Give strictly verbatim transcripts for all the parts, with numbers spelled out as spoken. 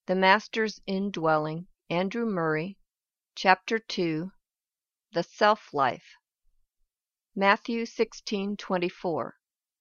The Master's Indwelling, Andrew Murray, Chapter two, The Self-Life. Matthew sixteen twenty-four.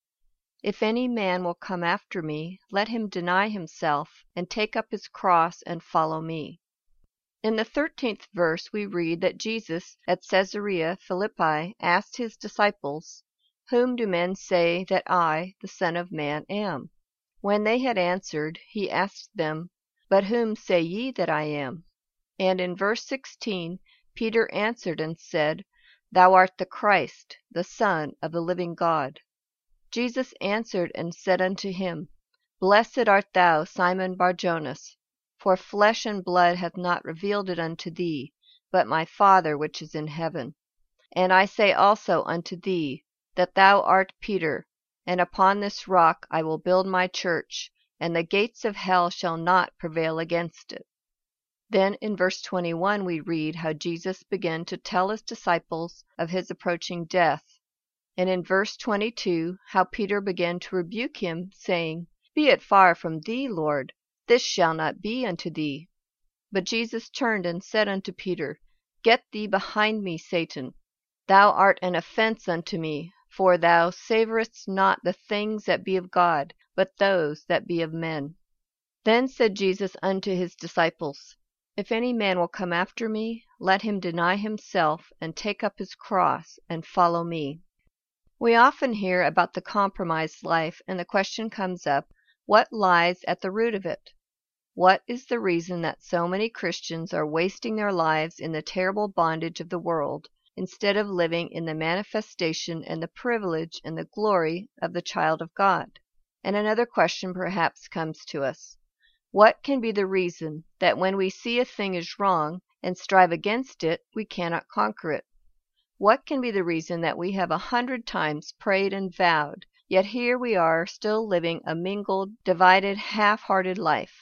If any man will come after me, let him deny himself, and take up his cross, and follow me. In the thirteenth verse we read that Jesus at Caesarea Philippi asked his disciples, "Whom do men say that I, the Son of Man, am?" When they had answered, he asked them, "But whom say ye that I am?" And in verse sixteen, Peter answered and said, "Thou art the Christ, the Son of the living God." Jesus answered and said unto him, "Blessed art thou, Simon Bar-jonas, for flesh and blood hath not revealed it unto thee, but my Father which is in heaven. And I say also unto thee, that thou art Peter, and upon this rock I will build my church, and the gates of hell shall not prevail against it." Then in verse twenty-one we read how Jesus began to tell his disciples of his approaching death, and in verse twenty-two how Peter began to rebuke him, saying, "Be it far from thee, Lord, this shall not be unto thee." But Jesus turned and said unto Peter, "Get thee behind me, Satan. Thou art an offense unto me, for thou savorest not the things that be of God, but those that be of men." Then said Jesus unto his disciples, "If any man will come after me, let him deny himself, and take up his cross, and follow me." We often hear about the compromised life, and the question comes up, what lies at the root of it? What is the reason that so many Christians are wasting their lives in the terrible bondage of the world, instead of living in the manifestation and the privilege and the glory of the child of God? And another question perhaps comes to us. What can be the reason that when we see a thing is wrong and strive against it, we cannot conquer it? What can be the reason that we have a hundred times prayed and vowed, yet here we are still living a mingled, divided, half-hearted life?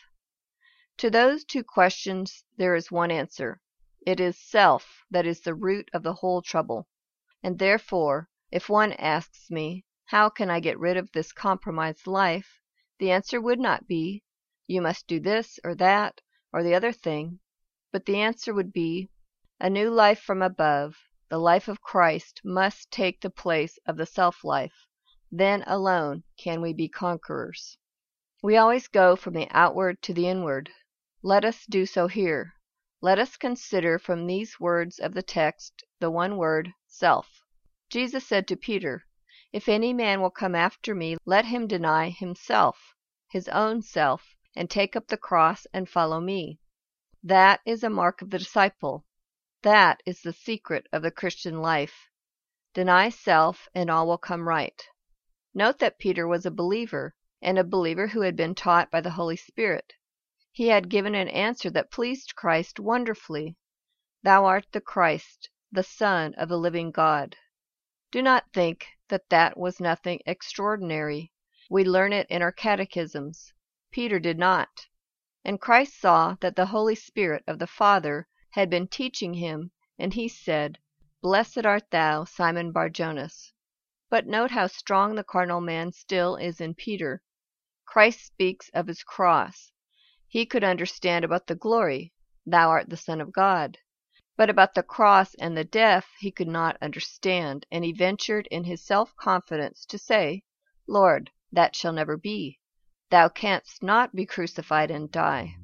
To those two questions there is one answer. It is self that is the root of the whole trouble. And therefore, if one asks me, how can I get rid of this compromised life, the answer would not be, you must do this or that or the other thing, but the answer would be, a new life from above, the life of Christ, must take the place of the self-life. Then alone can we be conquerors. We always go from the outward to the inward. Let us do so here. Let us consider from these words of the text the one word, self. Jesus said to Peter, "If any man will come after me, let him deny himself," his own self, "and take up the cross and follow me." That is a mark of the disciple. That is the secret of the Christian life. Deny self, and all will come right. Note that Peter was a believer, and a believer who had been taught by the Holy Spirit. He had given an answer that pleased Christ wonderfully. "Thou art the Christ, the Son of the living God." Do not think that that was nothing extraordinary. We learn it in our catechisms. Peter did not. And Christ saw that the Holy Spirit of the Father had been teaching him, and he said, "Blessed art thou, Simon Bar-jonas." But note how strong the carnal man still is in Peter. Christ speaks of his cross. He could understand about the glory, "Thou art the Son of God." But about the cross and the death he could not understand, and he ventured in his self-confidence to say, "Lord, that shall never be. Thou canst not be crucified and die."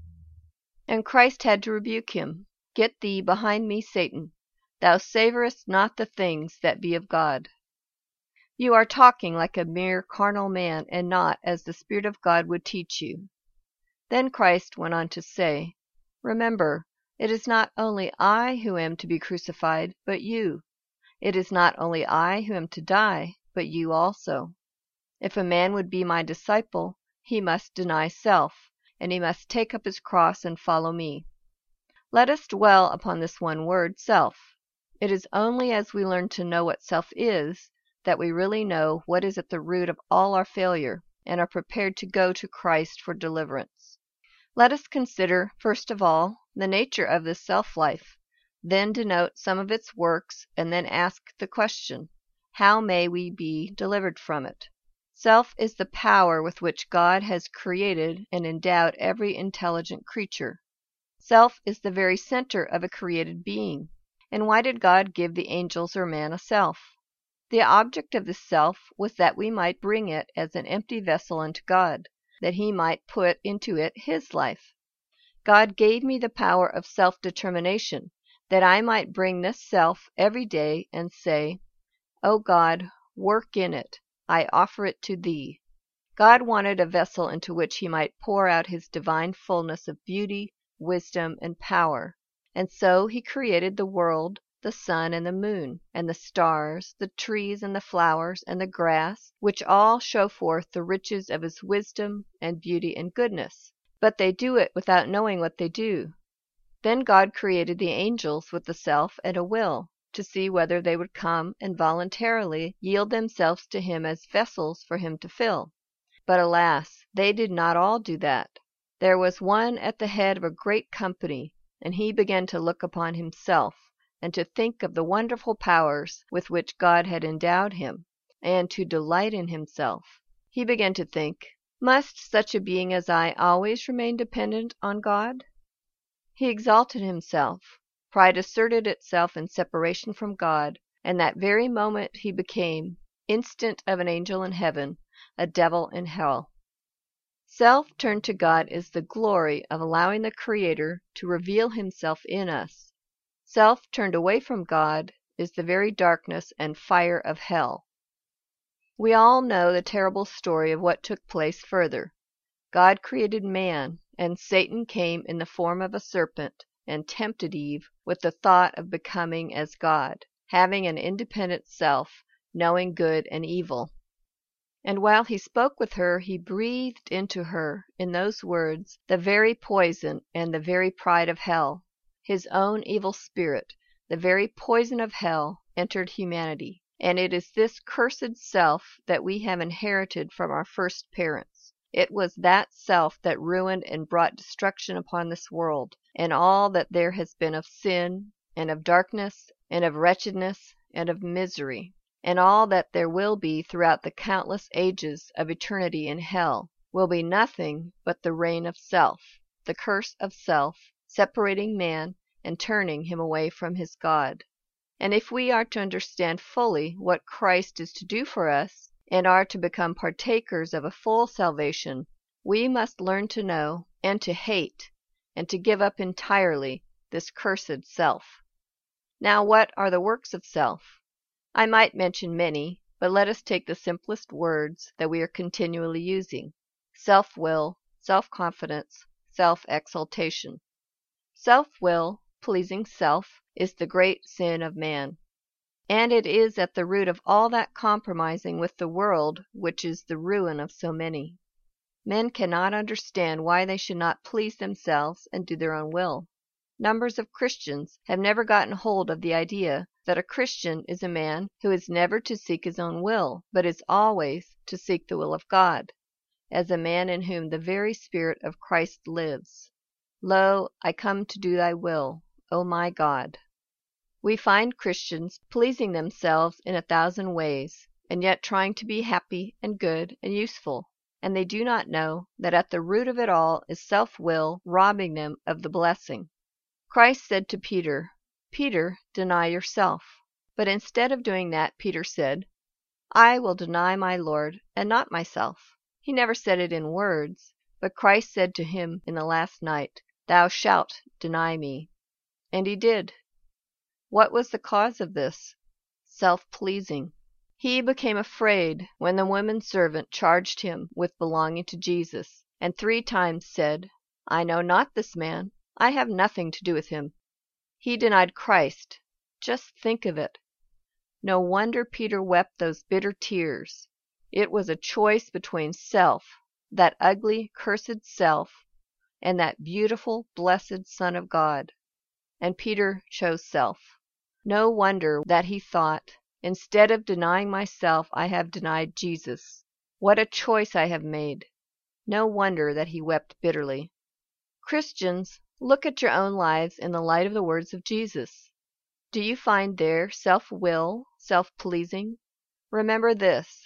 And Christ had to rebuke him. "Get thee behind me, Satan. Thou savorest not the things that be of God." You are talking like a mere carnal man, and not as the Spirit of God would teach you. Then Christ went on to say, "Remember, it is not only I who am to be crucified, but you. It is not only I who am to die, but you also. If a man would be my disciple, he must deny self, and he must take up his cross and follow me." Let us dwell upon this one word, self. It is only as we learn to know what self is that we really know what is at the root of all our failure, and are prepared to go to Christ for deliverance. Let us consider, first of all, the nature of this self-life, then denote some of its works, and then ask the question, how may we be delivered from it? Self is the power with which God has created and endowed every intelligent creature. Self is the very center of a created being. And why did God give the angels or man a self? The object of this self was that we might bring it as an empty vessel unto God, that he might put into it his life. God gave me the power of self-determination, that I might bring this self every day and say, O God, work in it, I offer it to thee. God wanted a vessel into which he might pour out his divine fullness of beauty, wisdom, and power, and so he created the world, the sun and the moon, and the stars, the trees and the flowers, and the grass, which all show forth the riches of his wisdom and beauty and goodness. But they do it without knowing what they do. Then God created the angels with a self and a will, to see whether they would come and voluntarily yield themselves to him as vessels for him to fill. But alas, they did not all do that. There was one at the head of a great company, and he began to look upon himself, and to think of the wonderful powers with which God had endowed him, and to delight in himself. He began to think, must such a being as I always remain dependent on God? He exalted himself. Pride asserted itself in separation from God, and that very moment he became, instant of an angel in heaven, a devil in hell. Self turned to God is the glory of allowing the Creator to reveal himself in us. Self turned away from God is the very darkness and fire of hell. We all know the terrible story of what took place further. God created man, and Satan came in the form of a serpent and tempted Eve with the thought of becoming as God, having an independent self, knowing good and evil. And while he spoke with her, he breathed into her, in those words, the very poison and the very pride of hell. His own evil spirit, the very poison of hell, entered humanity. And it is this cursed self that we have inherited from our first parents. It was that self that ruined and brought destruction upon this world, and all that there has been of sin, and of darkness, and of wretchedness, and of misery, and all that there will be throughout the countless ages of eternity in hell, will be nothing but the reign of self, the curse of self, separating man and turning him away from his God. And if we are to understand fully what Christ is to do for us, and are to become partakers of a full salvation, we must learn to know, and to hate, and to give up entirely this cursed self. Now what are the works of self? I might mention many, but let us take the simplest words that we are continually using: self-will, self-confidence, self-exaltation. Self-will, pleasing self, is the great sin of man. And it is at the root of all that compromising with the world which is the ruin of so many. Men cannot understand why they should not please themselves and do their own will. Numbers of Christians have never gotten hold of the idea that a Christian is a man who is never to seek his own will, but is always to seek the will of God, as a man in whom the very Spirit of Christ lives. Lo, I come to do thy will, O my God. We find Christians pleasing themselves in a thousand ways, and yet trying to be happy and good and useful, and they do not know that at the root of it all is self-will robbing them of the blessing. Christ said to Peter, Peter, deny yourself. But instead of doing that, Peter said, I will deny my Lord and not myself. He never said it in words, but Christ said to him in the last night, Thou shalt deny me. And he did. What was the cause of this? Self-pleasing. He became afraid when the woman servant charged him with belonging to Jesus, and three times said, I know not this man. I have nothing to do with him. He denied Christ. Just think of it. No wonder Peter wept those bitter tears. It was a choice between self, that ugly, cursed self, and that beautiful, blessed Son of God. And Peter chose self. No wonder that he thought, instead of denying myself, I have denied Jesus. What a choice I have made. No wonder that he wept bitterly. Christians, look at your own lives in the light of the words of Jesus. Do you find there self-will, self-pleasing? Remember this: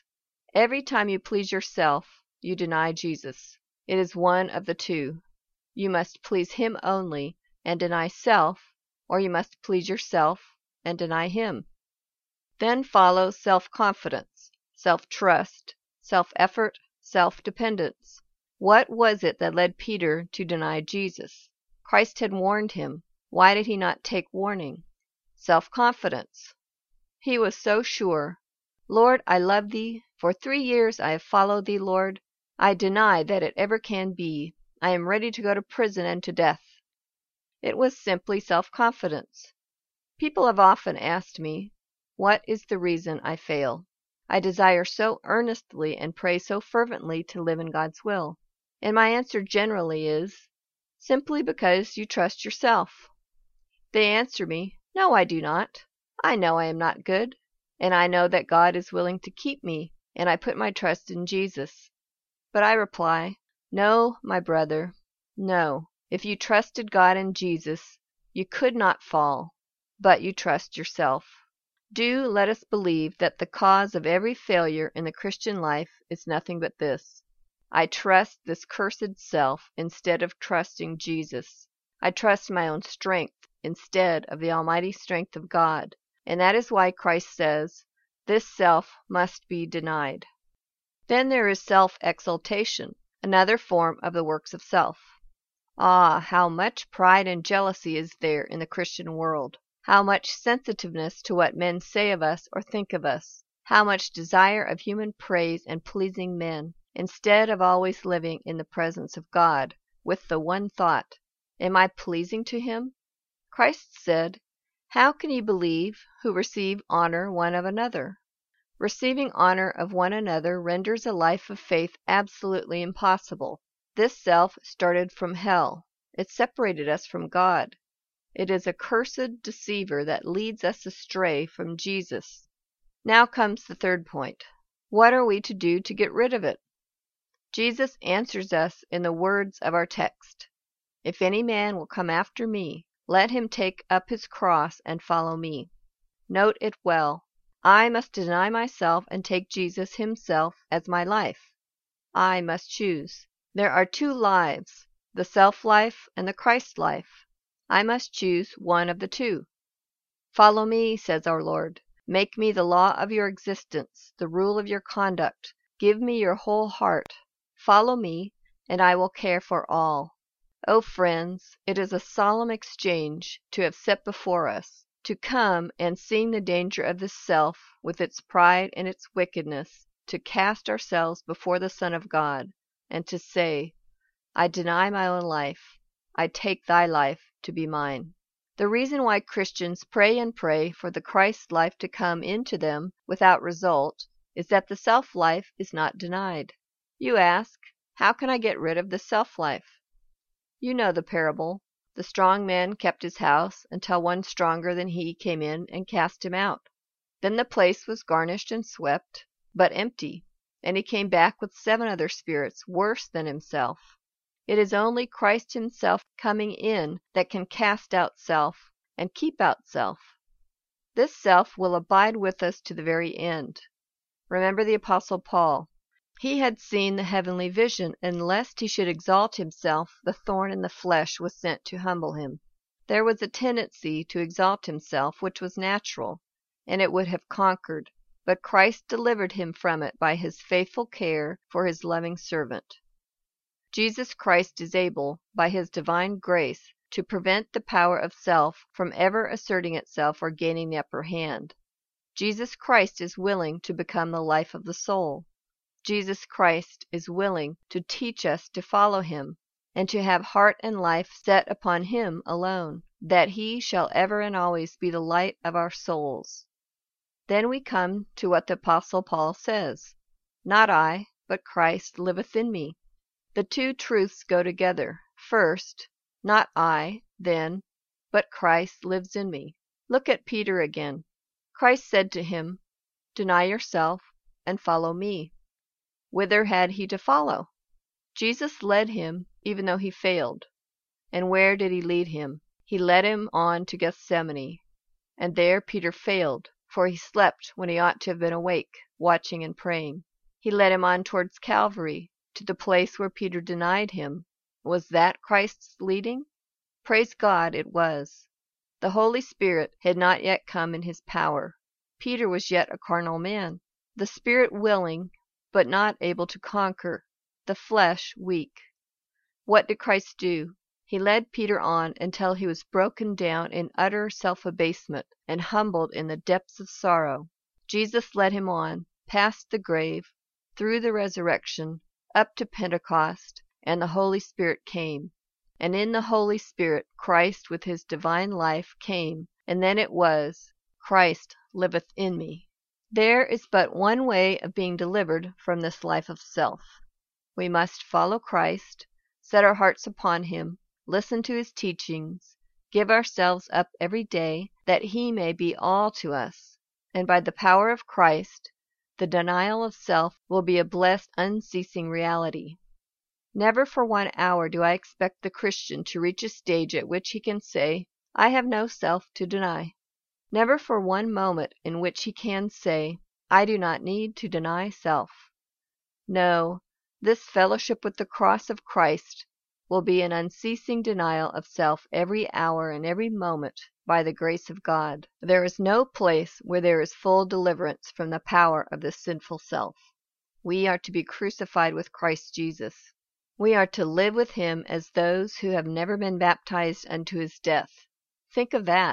Every time you please yourself, you deny Jesus. It is one of the two. You must please him only and deny self, or you must please yourself and deny him. Then follows self-confidence, self-trust, self-effort, self-dependence. What was it that led Peter to deny Jesus? Christ had warned him. Why did he not take warning? Self-confidence. He was so sure. Lord, I love thee. For three years I have followed thee, Lord. I deny that it ever can be. I am ready to go to prison and to death. It was simply self-confidence. People have often asked me, what is the reason I fail? I desire so earnestly and pray so fervently to live in God's will. And my answer generally is, simply because you trust yourself. They answer me, no, I do not. I know I am not good, and I know that God is willing to keep me, and I put my trust in Jesus. But I reply, no, my brother, no. If you trusted God and Jesus, you could not fall, but you trust yourself. Do let us believe that the cause of every failure in the Christian life is nothing but this. I trust this cursed self instead of trusting Jesus. I trust my own strength instead of the almighty strength of God. And that is why Christ says, this self must be denied. Then there is self-exaltation, another form of the works of self. Ah, how much pride and jealousy is there in the Christian world! How much sensitiveness to what men say of us or think of us! How much desire of human praise and pleasing men, instead of always living in the presence of God, with the one thought, am I pleasing to him? Christ said, how can ye believe who receive honor one of another? Receiving honor of one another renders a life of faith absolutely impossible. This self started from hell. It separated us from God. It is a cursed deceiver that leads us astray from Jesus. Now comes the third point. What are we to do to get rid of it? Jesus answers us in the words of our text. If any man will come after me, let him take up his cross and follow me. Note it well. I must deny myself and take Jesus himself as my life. I must choose. There are two lives, the self-life and the Christ life. I must choose one of the two. Follow me, says our Lord. Make me the law of your existence, the rule of your conduct. Give me your whole heart. Follow me, and I will care for all. Oh, friends, it is a solemn exchange to have set before us, to come and, seeing the danger of this self, with its pride and its wickedness, to cast ourselves before the Son of God, and to say, I deny my own life. I take thy life to be mine. The reason why Christians pray and pray for the Christ life to come into them without result is that the self-life is not denied. You ask, how can I get rid of the self-life? You know the parable. The strong man kept his house until one stronger than he came in and cast him out. Then the place was garnished and swept, but empty, and he came back with seven other spirits worse than himself. It is only Christ himself coming in that can cast out self and keep out self. This self will abide with us to the very end. Remember the Apostle Paul. He had seen the heavenly vision, and lest he should exalt himself, the thorn in the flesh was sent to humble him. There was a tendency to exalt himself which was natural, and it would have conquered, but Christ delivered him from it by his faithful care for his loving servant. Jesus Christ is able, by his divine grace, to prevent the power of self from ever asserting itself or gaining the upper hand. Jesus Christ is willing to become the life of the soul. Jesus Christ is willing to teach us to follow him, and to have heart and life set upon him alone, that he shall ever and always be the light of our souls. Then we come to what the Apostle Paul says, not I, but Christ liveth in me. The two truths go together. First, not I, then, but Christ lives in me. Look at Peter again. Christ said to him, deny yourself and follow me. Whither had he to follow? Jesus led him, even though he failed. And where did he lead him? He led him on to Gethsemane. And there Peter failed, for he slept when he ought to have been awake, watching and praying. He led him on towards Calvary, to the place where Peter denied him. Was that Christ's leading? Praise God, it was. The Holy Spirit had not yet come in his power. Peter was yet a carnal man, the spirit willing, but not able to conquer, the flesh weak. What did Christ do? He led Peter on until he was broken down in utter self-abasement and humbled in the depths of sorrow. Jesus led him on, past the grave, through the resurrection, up to Pentecost, and the Holy Spirit came. And in the Holy Spirit Christ with his divine life came, and then it was, Christ liveth in me. There is but one way of being delivered from this life of self. We must follow Christ, set our hearts upon him, listen to his teachings, give ourselves up every day that he may be all to us, and by the power of Christ, the denial of self will be a blessed, unceasing reality. Never for one hour do I expect the Christian to reach a stage at which he can say, I have no self to deny. Never for one moment in which he can say, I do not need to deny self. No, this fellowship with the cross of Christ will be an unceasing denial of self every hour and every moment by the grace of God. There is no place where there is full deliverance from the power of the sinful self. We are to be crucified with Christ Jesus. We are to live with him as those who have never been baptized unto his death. Think of that.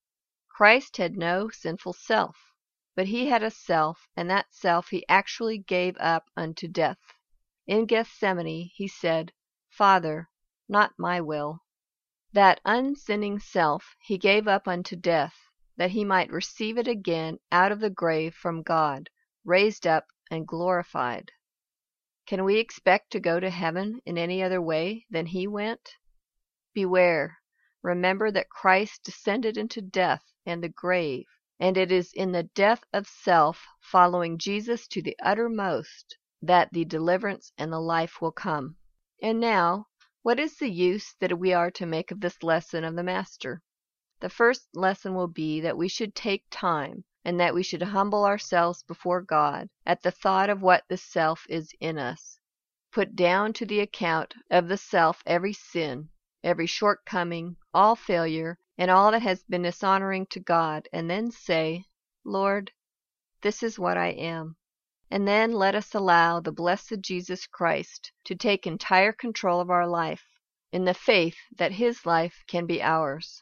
Christ had no sinful self, but he had a self, and that self he actually gave up unto death. In Gethsemane he said, Father, not my will. That unsinning self he gave up unto death, that he might receive it again out of the grave from God, raised up and glorified. Can we expect to go to heaven in any other way than he went? Beware. Remember that Christ descended into death and the grave, and it is in the death of self, following Jesus to the uttermost, that the deliverance and the life will come. And now, what is the use that we are to make of this lesson of the Master? The first lesson will be that we should take time, and that we should humble ourselves before God at the thought of what the self is in us. Put down to the account of the self every sin, every shortcoming, all failure, and all that has been dishonoring to God, and then say, Lord, this is what I am. And then let us allow the blessed Jesus Christ to take entire control of our life, in the faith that his life can be ours.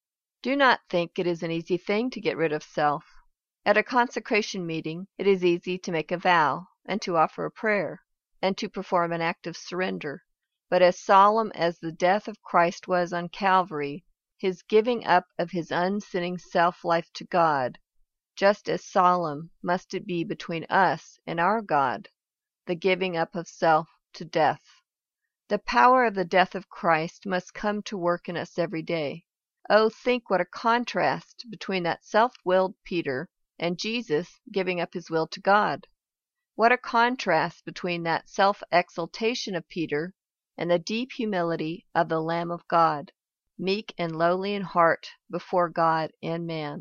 Do not think it is an easy thing to get rid of self. At a consecration meeting, it is easy to make a vow, and to offer a prayer, and to perform an act of surrender. But as solemn as the death of Christ was on Calvary, his giving up of his unsinning self-life to God, just as solemn must it be between us and our God, the giving up of self to death. The power of the death of Christ must come to work in us every day. Oh, think what a contrast between that self-willed Peter and Jesus giving up his will to God. What a contrast between that self-exaltation of Peter and the deep humility of the Lamb of God, meek and lowly in heart before God and man.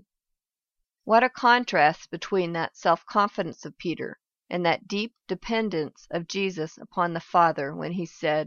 What a contrast between that self-confidence of Peter and that deep dependence of Jesus upon the Father when he said,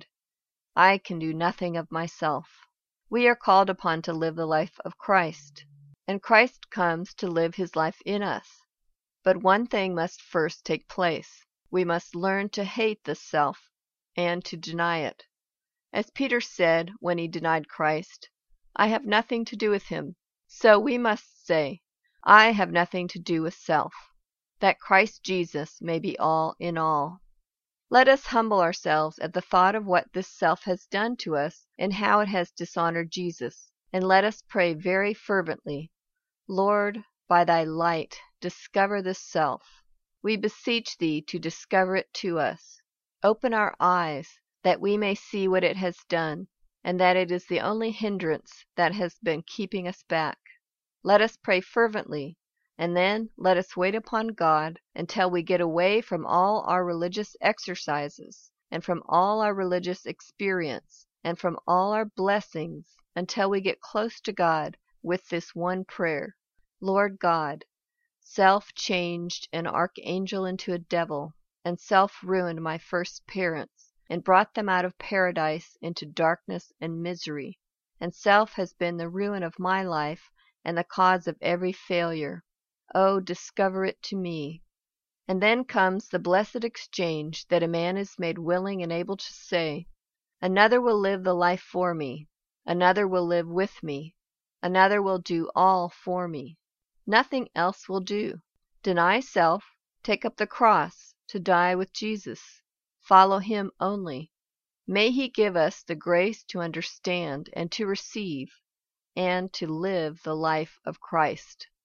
I can do nothing of myself. We are called upon to live the life of Christ, and Christ comes to live his life in us. But one thing must first take place. We must learn to hate this self and to deny it. As Peter said when he denied Christ, I have nothing to do with him. So we must say, I have nothing to do with self, that Christ Jesus may be all in all. Let us humble ourselves at the thought of what this self has done to us and how it has dishonored Jesus, and let us pray very fervently, Lord, by thy light, discover this self. We beseech thee to discover it to us. Open our eyes, that we may see what it has done, and that it is the only hindrance that has been keeping us back. Let us pray fervently, and then let us wait upon God until we get away from all our religious exercises, and from all our religious experience, and from all our blessings, until we get close to God with this one prayer. Lord God, self changed an archangel into a devil, and self ruined my first parents, and brought them out of paradise into darkness and misery. And self has been the ruin of my life and the cause of every failure. Oh, discover it to me. And then comes the blessed exchange that a man is made willing and able to say, "Another will live the life for me. Another will live with me. Another will do all for me. Nothing else will do. Deny self, take up the cross, to die with Jesus. Follow him only. May he give us the grace to understand and to receive, and to live the life of Christ."